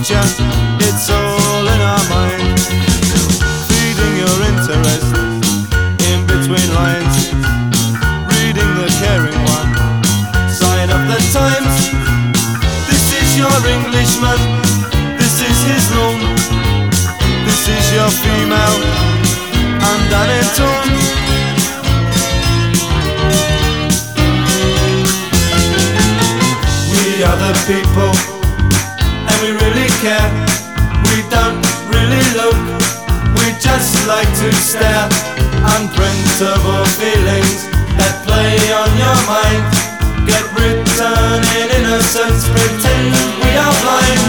future, it's all in our mind. Feeding your interest in between lines, reading the caring one side of the Times. This is your Englishman, this is his lawn, this is your female undone and torn. We are the people, and we really care. We don't really look, we just like to stare. Unprintable feelings that play on your mind, get written in innocence, pretend we are blind.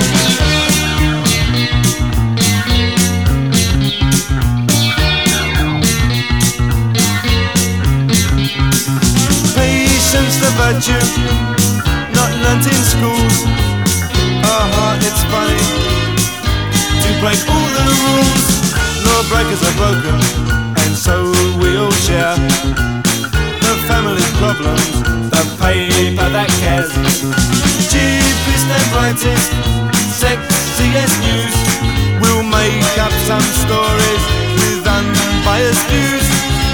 Patience the virtue not learnt in schools. It's funny to break all the rules. Lawbreakers are broken, and so we all share the family's problems, the paper that cares. Cheapest and brightest, sexiest news, we'll make up some stories with unbiased views.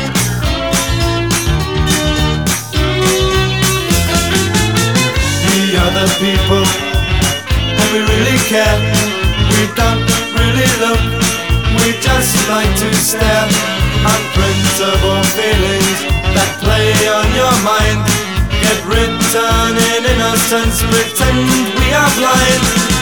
We are the people, and we really care. We don't really look, we just like to stare. Unprintable feelings that play on your mind, get written in innocence, pretend we are blind.